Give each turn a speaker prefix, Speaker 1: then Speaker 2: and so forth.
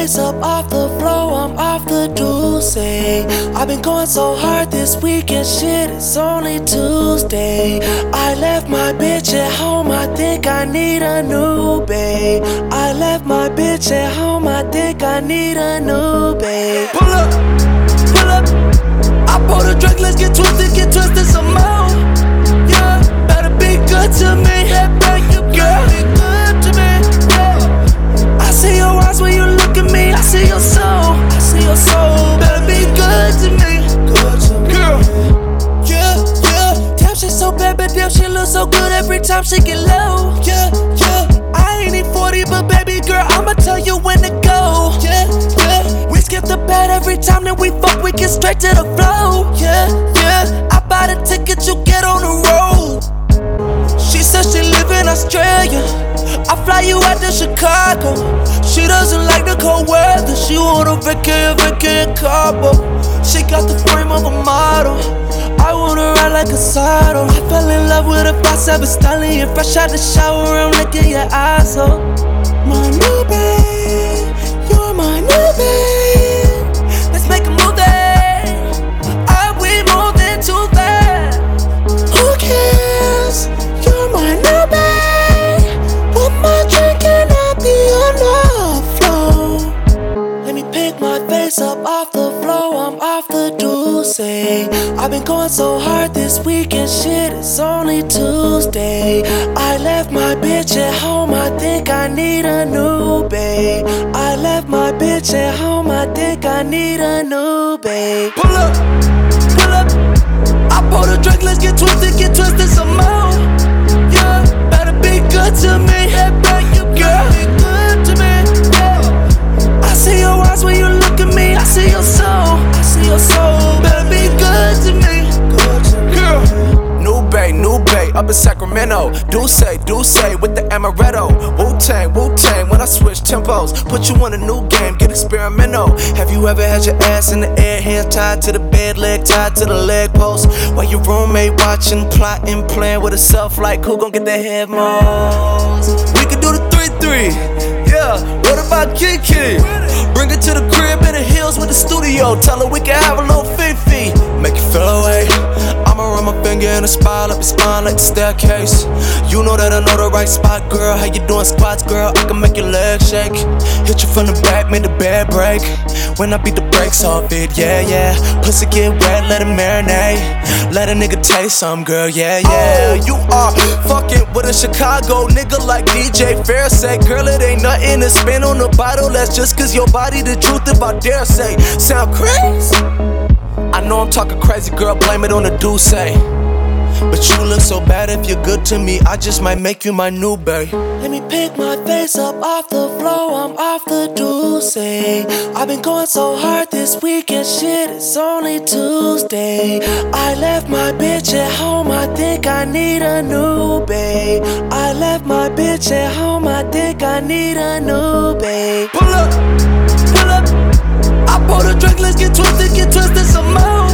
Speaker 1: face up off the floor, I'm off the Deuce. I've been going so hard this weekend, shit, it's only Tuesday. I left my bitch at home, I think I need a new babe. I left my bitch at home, I think I need a new babe. Pull up, I pour the drink, let's get twisted some more. Yeah, better be good to me, yeah, you girl, be good to me, yeah. I see your eyes when you look at me, I see your soul, better be good to me, girl. Yeah, damn she so bad, but damn she look so good every time she get low. Yeah, I ain't even 40, but baby girl, I'ma tell you when to go. Yeah, we skip the bed every time that we fuck, we get straight to the flow. Yeah, I buy the ticket, you get on the road. She said she live in Australia, I fly you out to Chicago. She doesn't like the cold weather, she wanna vacay in Cabo. She got the frame of a model, I wanna ride like a saddle. I fell in love with a 5'7" stallion, fresh out the shower, I'm licking your eyes up. My new babe, you're my new babe. Let's make a move there, are we moving too fast? Who cares, you're my new babe. One more drink and I'll be on the floor. Let me pick my face up off the floor, I'm off the Deuce. I've been going so hard this weekend, shit, it's only Tuesday. I left my bitch at home, I think I need a new babe. I left my bitch at home, I think I need a new babe. Pull up, I pour the drink, let's get twisted some more. Yeah, better be good to me, yeah, you girl, be good to me, yeah. I see your eyes when you look at me, I see your soul, better be good to me, girl. New Bay, up in Sacramento. Deuce with the amaretto. Wu-Tang, when I switch tempos. Put you on a new game, get experimental. Have you ever had your ass in the air, hands tied to the bed, leg tied to the leg post? While your roommate watching, plotting, playing with herself like who gon' get the head most? We could do the 3-3, yeah, what about Kiki? Bring her to the crib in the hills with the studio. Tell her we can have a little fifi, make you feel away. I'ma run my finger in the spine, up your spine like the staircase. You know that I know the right spot, girl. How you doing squats, girl? I can make your legs shake. Hit you from the back, make the bed break. When I beat the brakes off it, yeah. Pussy get wet, let it marinate. Let a nigga taste some, girl, yeah. You are fucking with a Chicago nigga like DJ Fair say. Girl, it ain't nothing to spin on the bottle. That's just cause your body the truth if I dare say. Sound crazy? I know I'm talking crazy, girl, blame it on the Deuce. But you look so bad, if you're good to me, I just might make you my new babe. Let me pick my face up off the floor, I'm off the Deuce. I've been going so hard this weekend, shit, it's only Tuesday. I left my bitch at home, I think I need a new babe. I left my bitch at home, I think I need a new babe. Pull up, I pour the drink, let's get twisted some more.